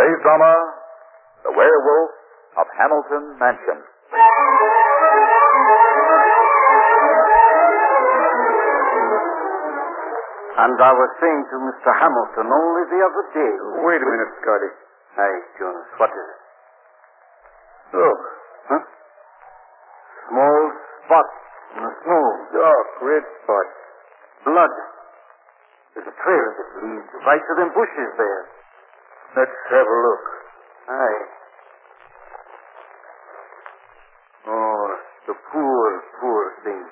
today's drama, The Werewolf of Hamilton Mansion. And I was saying to Mr. Hamilton only the other day... Wait a minute, Scotty. Hey, Jonas, what is it? Look. Huh? Small spots in the snow. Dark red spots. Blood. There's a trail that leads right to them bushes there. Let's have a look. Aye. Oh, the poor thing.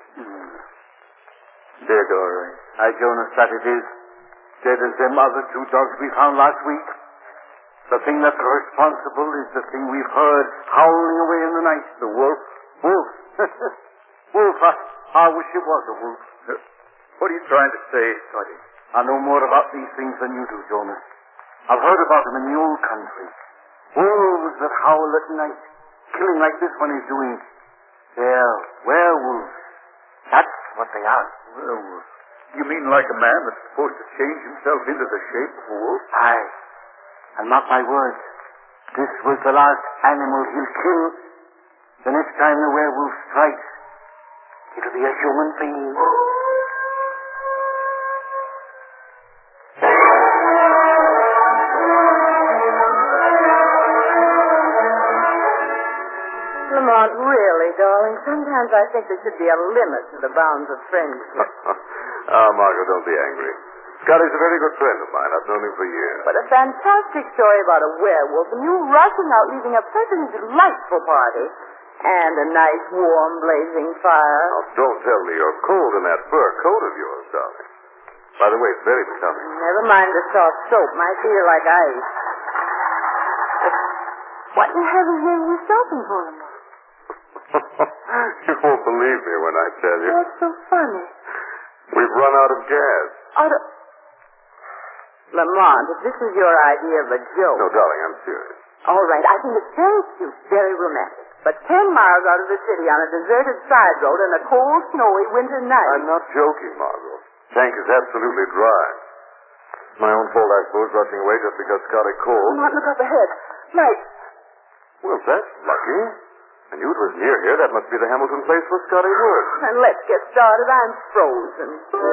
Dead, all right. Aye, Jonas, that it is. Dead as them other two dogs we found last week. The thing that's responsible is the thing we've heard howling away in the night. The wolf? Wolf. Wolf. I wish it was a wolf. What are you trying to say, Scotty? I know more about these things than you do, Jonas. I've heard about them in the old country. Wolves that howl at night, killing like this one is doing. They're werewolves. That's what they are. Werewolf? You mean like a man that's supposed to change himself into the shape of a wolf? Aye. And mark my words, this was the last animal he'll kill. The next time the werewolf strikes, it'll be a human being. Lamont, really, darling, sometimes I think there should be a limit to the bounds of friendship. Margot, don't be angry. Scotty's a very good friend of mine. I've known him for years. But a fantastic story about a werewolf, and you rushing out, leaving a perfectly delightful party, and a nice, warm, blazing fire. Now, don't tell me you're cold in that fur coat of yours, darling. By the way, it's very becoming. Never mind the soft soap. My feet are like ice. What in heaven's name are you stopping for, Lamont? You won't believe me when I tell you. What's so funny? We've run out of gas. Out of... Lamont, if this is your idea of a joke... No, darling, I'm serious. All right, I think it's very cute, very romantic. But 10 miles out of the city on a deserted side road on a cold, snowy winter night... I'm not joking, Margot. Tank is absolutely dry. My own fault, I suppose, rushing away just because Scotty called. Lamont, look up ahead. Night. Well, that's lucky. I knew it was near here. That must be the Hamilton place where Scotty works. And let's get started. I'm frozen.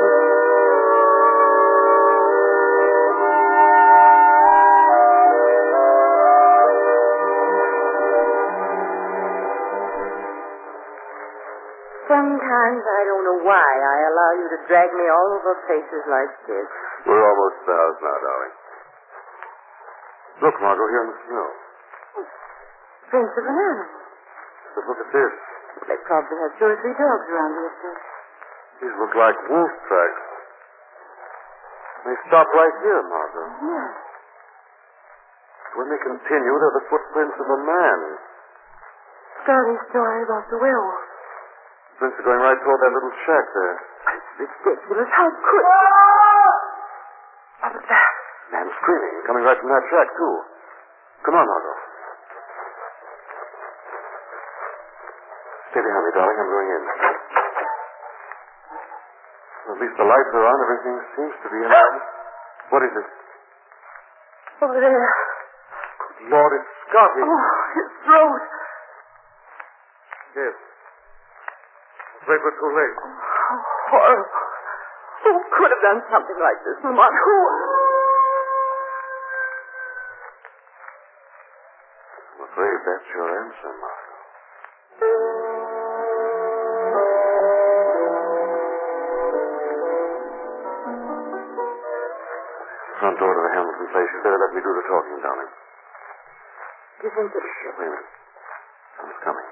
Sometimes I don't know why I allow you to drag me all over places like this. We're almost to the house now, darling. Look, Margot, here in the snow. Prints of an animal. Just look at this. They probably have 2 or 3 dogs around the estate. These look like wolf tracks. They stop right here, Margot. Yes. When they continue, they're the footprints of a man. Scotty's story about the werewolf. Prints are going right toward that little shack there. It's ridiculous. How could... What was that? Man screaming, coming right from that shack, too. Come on, Margot. Stay behind me, darling. I'm going in. At least the lights are on. Everything seems to be in order. What is it? Over there. Good Lord, it's Scotty. Oh, his throat. Yes. Afraid we're too late. How horrible. Who could have done something like this, Lamont? Who? I'm afraid that's your answer, Margot. Front door to the Hamilton place. You better let me do the talking, darling. Do you think that... Shh, wait a minute. Someone's coming.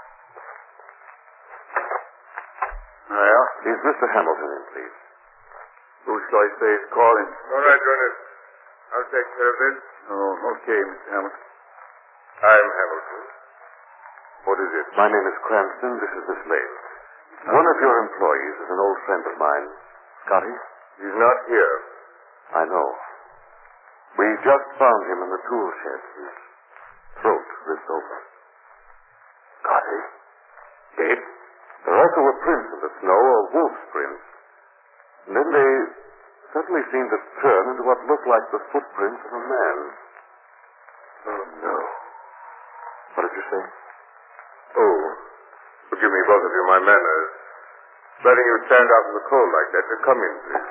Yeah? Is Mr. Hamilton in, please? Who shall I say is calling? All right, Jonas. I'll take care of this. Oh, okay, Mr. Hamilton. I'm Hamilton. What is it? My name is Cranston. This is Miss Lane. One of your employees is an old friend of mine. Scotty? He's not here. I know. We just found him in the tool shed. His throat ripped open. Scotty? Dead? There also were prints in the snow, or wolf's prints. And then they suddenly seemed to turn into what looked like the footprints of a man. did you say? Oh, forgive me, both of you, my manners. Letting you stand out in the cold like that. Come in, please.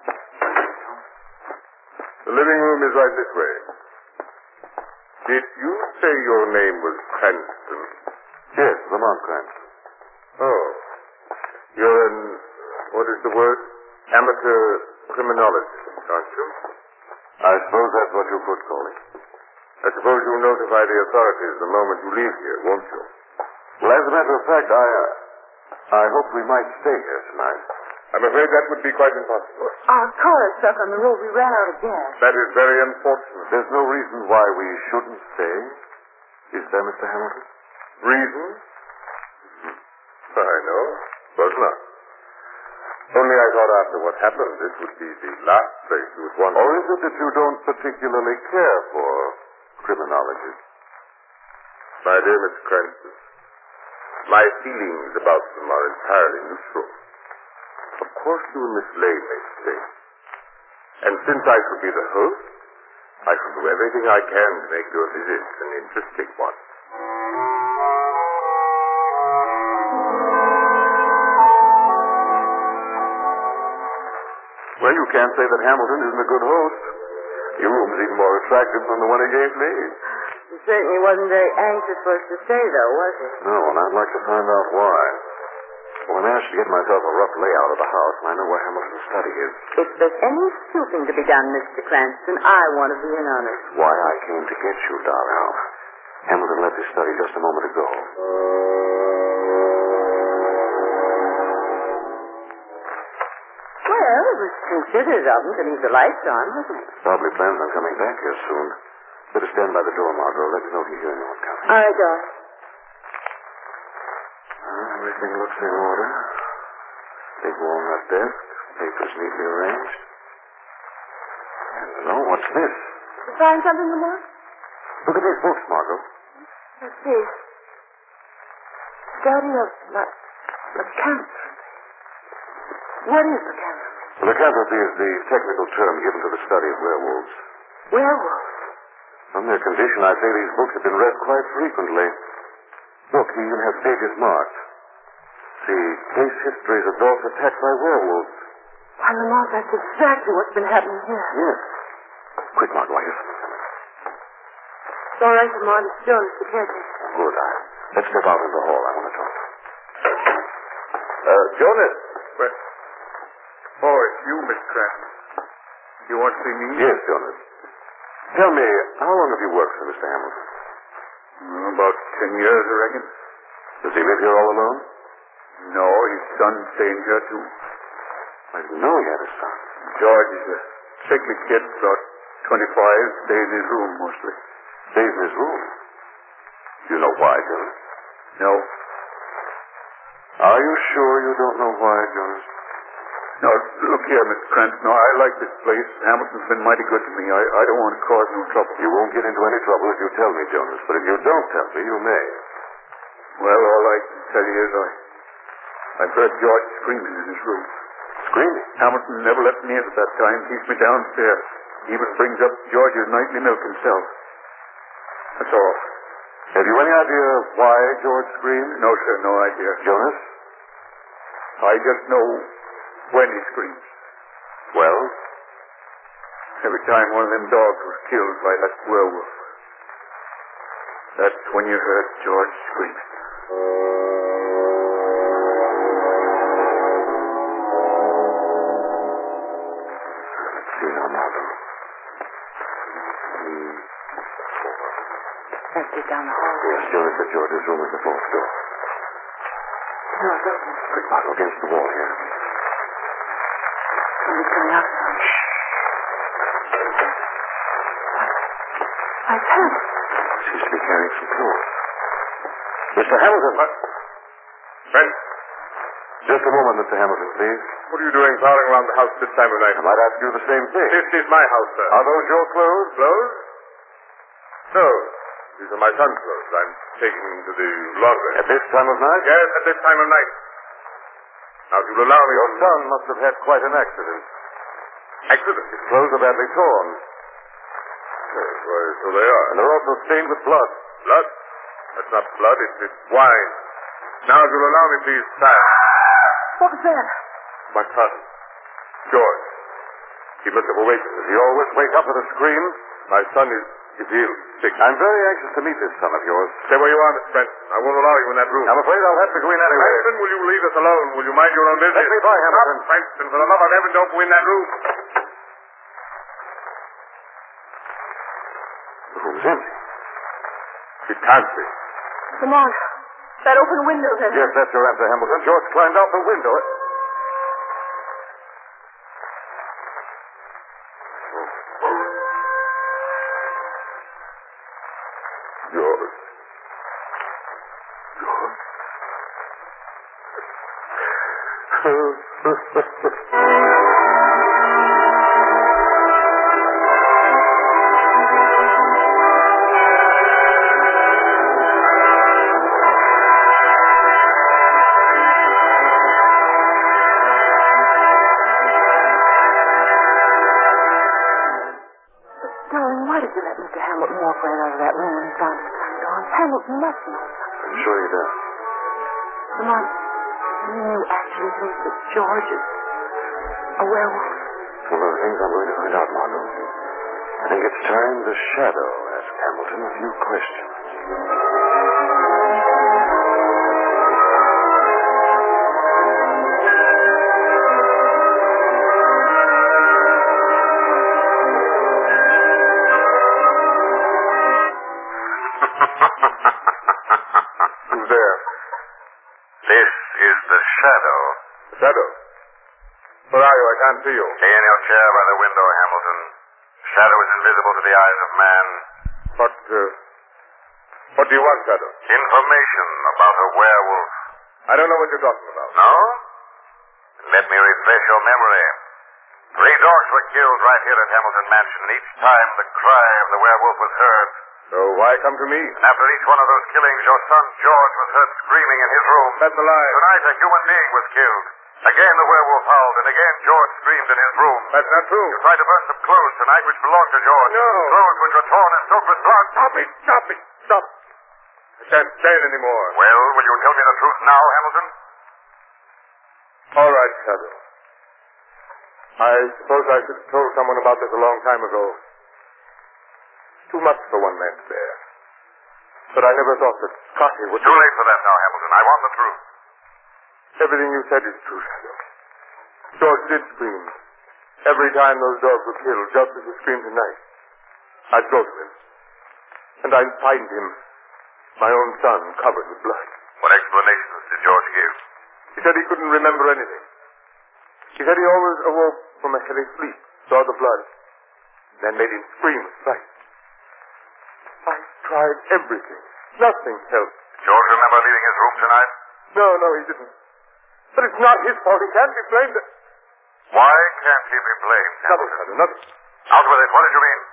The living room is right this way. Did you say your name was Cranston? Yes, Lamont Cranston. Oh. You're an, what is the word? Amateur criminologist, aren't you? I suppose that's what you could call it. I suppose you'll notify the authorities the moment you leave here, won't you? Well, as a matter of fact, I hope we might stay here tonight. I'm afraid that would be quite impossible. Our car is stuck on the road. We ran out of gas. That is very unfortunate. There's no reason why we shouldn't stay. Is there, Mr. Hamilton? Reason? I know. Was not. Only I thought after what happened, this would be the last place you would want. Or is it that you don't particularly care for criminology? My dear Miss Cranston, my feelings about them are entirely neutral. Of course you and Miss Lane may stay. And since I shall be the host, I shall do everything I can to make your visit an interesting one. Well, you can't say that Hamilton isn't a good host. Your room's even more attractive than the one he gave me. He certainly wasn't very anxious for us to stay, though, was he? No, and I'd like to find out why. Well, I managed to get myself a rough layout of the house, and I know where Hamilton's study is. If there's any snooping to be done, Mr. Cranston, I want to be in on it. Why I came to get you, Darrell. Hamilton left his study just a moment ago. Well, it was considerate of him to leave the lights on, wasn't it? Probably plans on coming back here soon. Better stand by the door, Margot. Let me know if you hear anyone coming. All right, darling. Everything looks in order. Big walnut desk, papers neatly arranged. Hello, what's this? You find something, Lamont? Look at these books, Margot. Let's see. Study of lycanthropy. What is lycanthropy? Lycanthropy is the technical term given to the study of werewolves. Werewolves. From their condition, I say these books have been read quite frequently. Look, he even has pages marked. See, case histories of dogs attacked by werewolves. Why, Lamont, that's exactly what's been happening here. Yes. Quick, Margot, I hear something coming. It's all right, Lamont. It's Jonas, the caretaker. Good. Let's step out in the hall. I want to talk. Jonas. Oh, it's you, Miss Cranston. You want to see me? Yes, Jonas. Tell me, how long have you worked for Mr. Hamilton? About 10 years, I reckon. Does he live here all alone? No, his son's staying here, too. I didn't know he had a son. George is a sickly kid, about 25, stays in his room mostly. Stays in his room? You know why, Jonas? No. Are you sure you don't know why, Jonas? No, look here, Mr. Cranston. No, I like this place. Hamilton's been mighty good to me. I don't want to cause no trouble. You won't get into any trouble if you tell me, Jonas. But if you don't tell me, you may. Well, all I can tell you is I heard George screaming in his room. Screaming? Hamilton never let me in at that time. Keeps me downstairs. He even brings up George's nightly milk himself. That's all. Have you any idea why George screamed? No, sir, no idea. Jonas? I just know when he screams. Well? Every time one of them dogs was killed by that werewolf. That's when you heard George screaming. Let's see now, Margot. That's it down the hall. Yes, Jonas said George's room is the fourth door. No, it doesn't. Quick, Margot, against the wall here. Somebody's coming out now. I can't. Seems to be carrying some clothes. Mr. Hamilton. What? Ben, Just a moment, Mr. Hamilton, please. what are you doing prowling around the house this time of night? I might ask you the same thing. This is my house, sir. Are those your clothes? Clothes? No. These are my son's clothes. I'm taking them to the laundry. At this time of night? Yes, at this time of night. Now, if you'll allow me... Your son must have had quite an accident. Accident? His clothes are badly torn. Yes, why, so they are. And they're also stained with blood. Blood? That's not blood, it's wine. Now, if you'll allow me, please, silence. What was that? My cousin, George. He must have awakened. Does he always wake up with a scream? My son is ill, sick. I'm very anxious to meet this son of yours. Stay where you are, Miss Cranston. I won't allow you in that room. I'm afraid I'll have to go in anyway. Cranston, will you leave us alone? Will you mind your own business? Let me by, Hamilton. Stop, Cranston. For the love of heaven, don't go in that room. The room's empty. It can't be. Come on. That open window there. Yes, that's your answer, Hamilton. George climbed out the window. George. Darling, why did you let Mr. Hamilton walk right out of that room when he found us coming on? Hamilton must know something. I'm sure he does. Lamont, you actually think that George is a werewolf? It's one of the things I'm going to find out, Margot. I think it's time the Shadow asked Hamilton a few questions. Who's there? This is the Shadow. Shadow. Where are you? I can't see you. Stay in your chair by the window, Hamilton. Shadow is invisible to the eyes of man. What do you want, Shadow? Information about a werewolf. I don't know what you're talking about. No? Let me refresh your memory. 3 dogs were killed right here at Hamilton Mansion. Each time the cry of the werewolf was heard. So why come to me? And after each one of those killings, your son George was heard screaming in his room. That's a lie. Tonight, a human being was killed. Again, the werewolf howled, and again, George screamed in his room. That's not true. You tried to burn some clothes tonight which belonged to George. No. Clothes which were torn and soaked with blood. Stop it! Stop it! Stop! I can't stand anymore. Well, will you tell me the truth now, Hamilton? All right, Shadow. I suppose I should have told someone about this a long time ago. Too much for one man to bear. But I never thought that Scotty would... Too late for that now, Hamilton. I want the truth. Everything you said is true, Shadow. George did scream. Every time those dogs were killed, just as he screamed tonight. I'd go to him. And I'd find him, my own son, covered with blood. What explanations did George give? He said he couldn't remember anything. He said he always awoke from a heavy sleep, saw the blood, then made him scream with fright. I tried everything. Nothing helped. George remember leaving his room tonight? No, he didn't. But it's not his fault. He can't be blamed. Why can't he be blamed, Nothing, Hamilton? Shadow, nothing. Out with it. What did you mean?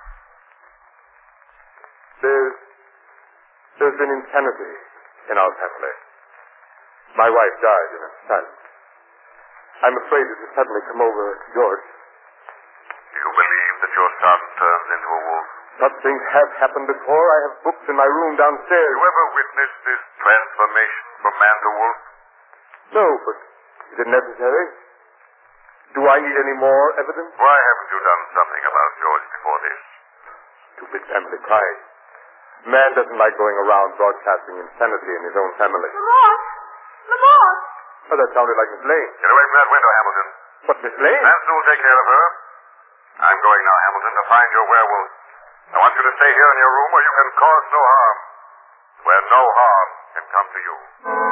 There's been insanity in our family. My wife died in an asylum. I'm afraid it has suddenly come over George. You believe that your son turns into a wolf? Such things have happened before. I have books in my room downstairs. You ever witnessed this transformation from man to wolf? No, but is it necessary? Do I need any more evidence? Why haven't you done something about George before this? Stupid family pride. Man doesn't like going around broadcasting insanity in his own family. Lamont! Oh, that sounded like Miss Lane. Get away from that window, Hamilton. What, Miss Lane? Manson will take care of her. I'm going now, Hamilton, to find your werewolf. I want you to stay here in your room where you can cause no harm. Where no harm can come to you.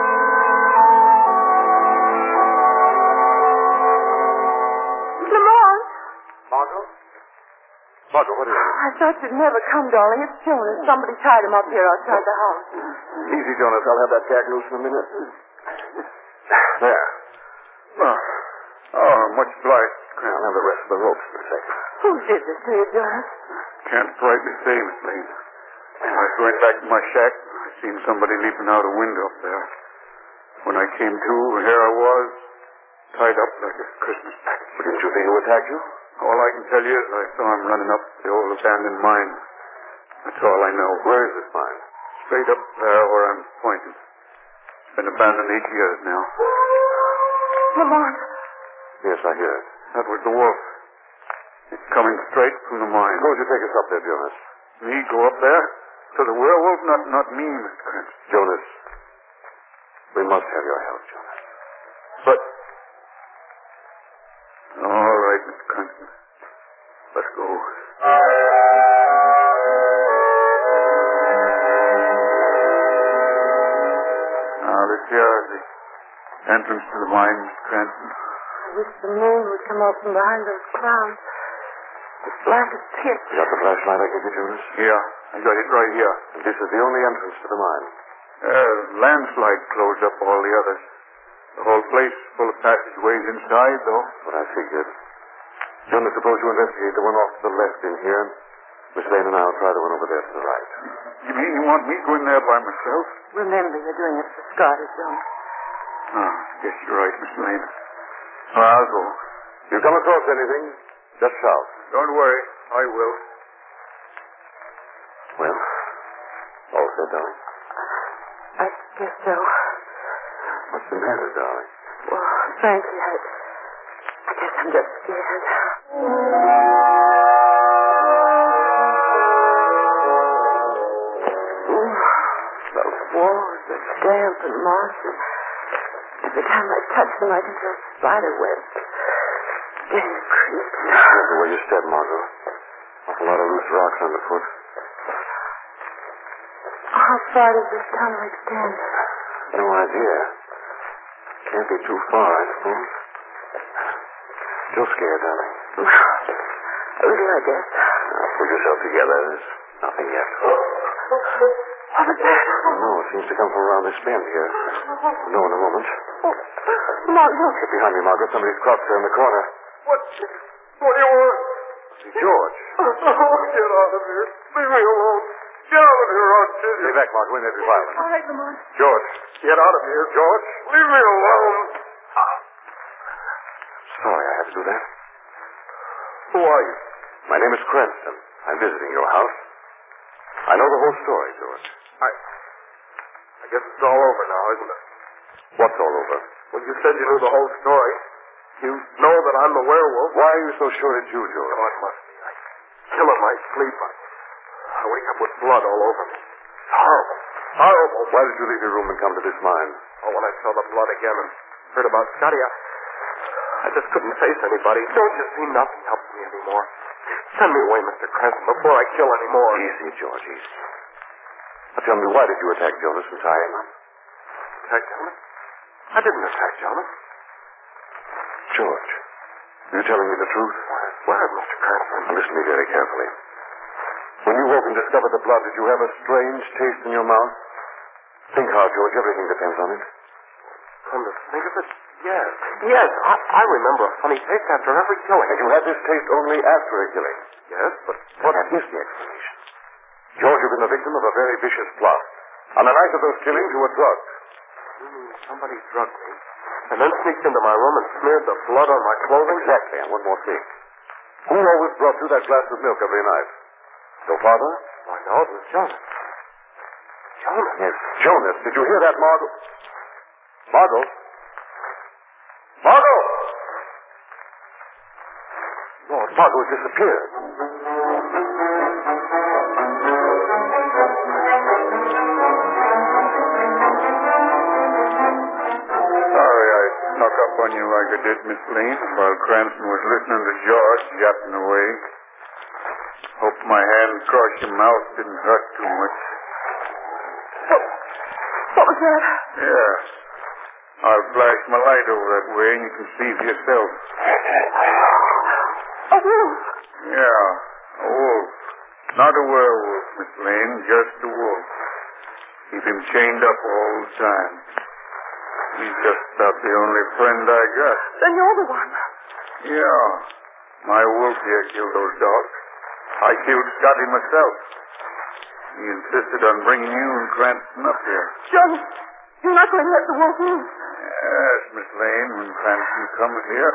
Lamont! Margot? Margot, what is it? I thought you'd never come, darling. It's Jonas. Somebody tied him up here outside the house. Easy, Jonas. I'll have that jack loose in a minute. There. Oh, much obliged. I'll have the rest of the ropes in a second. Who did this to you, Jonas? Can't rightly say, Miss Lane. I was going back to my shack. I seen somebody leaping out a window up there. When I came to, here I was, tied up like a Christmas package. But didn't you think who attacked you? All I can tell you is I saw him running up the old abandoned mine. That's all I know. Where is this mine? Straight up there where I'm pointing. It's been abandoned 8 years now. Lamont. Yes, I hear it. That was the wolf. It's coming straight from the mine. Suppose you take us up there, Jonas. Me go up there? To the werewolf? Not me, Mr. Cranston. Jonas, we must have your help, Jonas. But... All right, Mr. Cranston. Let's go. Now, this here is the entrance to the mine, Mr. Cranston. I wish the moon would come out from behind those clouds. It's black as pitch. You got the flashlight I gave you, Jonas? Yeah, I got it right here. And this is the only entrance to the mine. Landslide closed up all the others. The whole place full of passageways inside, though. What I figured. Jonas, suppose you investigate the one off to the left in here. Miss Lane and I'll try the one over there to the right. You mean you want me to go in there by myself? Remember, you're doing it for Scotty, Jonas. Oh, guess you're right, Miss Lane. Well, I'll go. If you come across anything, just shout. Don't worry, I will. Well, all set, darling? I guess so. What's the matter, darling? Well, frankly, I guess I'm just scared. The walls are damp and mossy. Every time I touch them, I can feel spider webs. Getting creeps. Careful where you step, Margot. Awful lot of loose rocks underfoot. How far does this tunnel extend? No idea. Can't be too far, I suppose. Still scared, darling? A little, I guess. Now, pull yourself together. There's nothing yet. What was that? No, it seems to come from around this bend here. We'll know in a moment. Mark, look. Get behind me, Margaret. Somebody's crossed there in the corner. What do you want? George. Oh, get out of here. Leave me alone. Get out of here, Aunt Susie. Stay back, Margaret. We may be violent. All right, Lamont. George. Get out of here, George. Leave me alone. Sorry I had to do that. Who are you? My name is Cranston. I'm visiting your house. I know the whole story, George. I guess it's all over now, isn't it? What's all over? Well, you said you knew the whole story. You know that I'm the werewolf. Why are you so sure it's you, George? Oh, it must be. I kill in my sleep. I wake up with blood all over me. It's horrible. Horrible. Why did you leave your room and come to this mine? Oh, when I saw the blood again and heard about Scotty, I just couldn't face anybody. Don't you see? Nothing helps me anymore. Send me away, Mr. Cranston, before I kill any more. Easy, George, easy. Now tell me, why did you attack Jonas and tie him up? Attack Jonas? I didn't attack Jonas. George, are you telling me the truth? Where, Mr. Cranston? Now listen to me very carefully. When you woke and discovered the blood, did you have a strange taste in your mouth? Think hard, George. Everything depends on it. Come to think of it, yes. Yes, I remember a funny taste after every killing. And you had this taste only after a killing. Yes, but What is the explanation? George, you've been the victim of a very vicious plot. On the night of those killings, you were drugged. Somebody drugged me and then sneaked into my room and smeared the blood on my clothing. Exactly, and one more thing. Who always brought you that glass of milk every night? Your father? I know it was Jonas. Jonas? Yes, Jonas. Did you hear that, Margot? Margot? Margot! Lord, Margot has disappeared. Sorry I snuck up on you like I did, Miss Lane, while Cranston was listening to George yapping away. Hope my hand across your mouth didn't hurt too much. What was that? Yeah. I'll flash my light over that way and you can see for yourself. A wolf. Yeah, a wolf. Not a werewolf, Miss Lane, just a wolf. Keep him chained up all the time. He's just about the only friend I got. Then you're the one. Yeah. My wolf here killed those dogs. I killed Scotty myself. He insisted on bringing you and Cranston up here. Jonas, you're not going to let the wolf loose. Yes, Miss Lane, when Cranston comes here,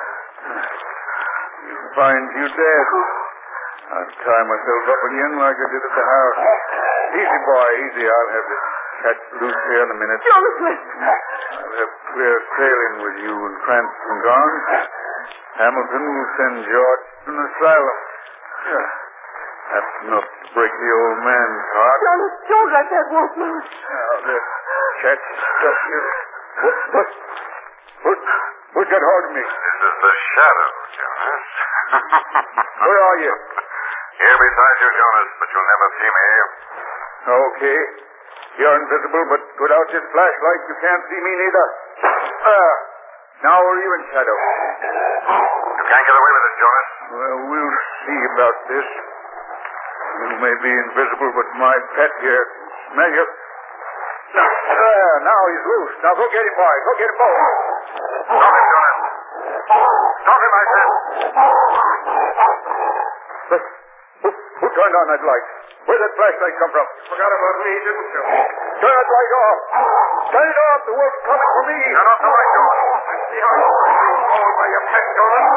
he'll find you dead. I'll tie myself up again like I did at the house. Easy, boy, easy. I'll have this cat loose here in a minute. Jonas, listen. I'll have clear sailing with you and Cranston gone. Hamilton will send George to an asylum. That's enough to break the old man's heart. Jonas, don't let that wolf loose. Now, that cat stuck here. What got hold of me? This is the shadow, Jonas. Where are you? Here beside you, Jonas, but you'll never see me. Okay. You're invisible, but without this flashlight, you can't see me neither. Now are you in shadow? You can't get away with it, Jonas. Well, we'll see about this. You may be invisible, but my pet here can smell you. Now he's loose. Now go get him, boy. Go get him both. Stop him, Jonas. Stop him, I said. But who turned on that light? Where'd that flashlight come from? Forgot about me, didn't you? Turn that light off. Turn it off. The wolf's coming for me. Turn off the light, Jonas. I see how you're being followed by your pet, Jonas.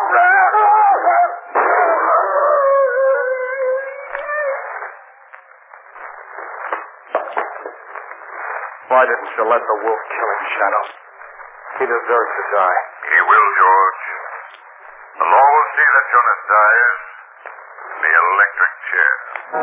Why didn't you let the wolf kill him, Shadow? He deserves to die. He will, George. The law will see that Jonas dies in the electric chair.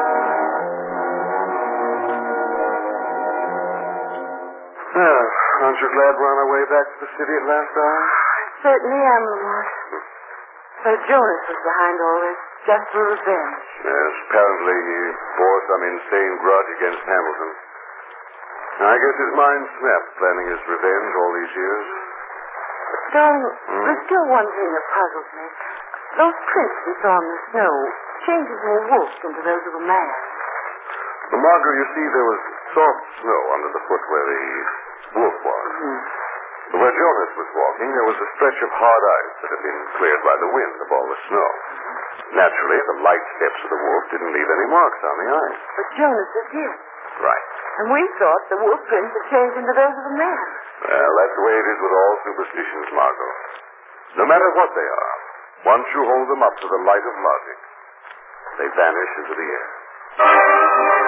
Aren't you glad we're on our way back to the city at last, Di? Certainly am, Lamont. So Jonas was behind all this, just for revenge. Yes, apparently he bore some insane grudge against Hamilton. I guess his mind snapped planning his revenge all these years. But, darling, there's still one thing that puzzles me. Those prints we saw in the snow changes a wolf into those of a man. Well, Margot, you see, there was soft snow under the foot where the wolf was. But where Jonas was walking, there was a stretch of hard ice that had been cleared by the wind of all the snow. Naturally, the light steps of the wolf didn't leave any marks on the ice. But Jonas is here. Right. And we thought the wolf prints had changed into those of a man. Well, that's the way it is with all superstitions, Margot. No matter what they are, once you hold them up to the light of logic, they vanish into the air.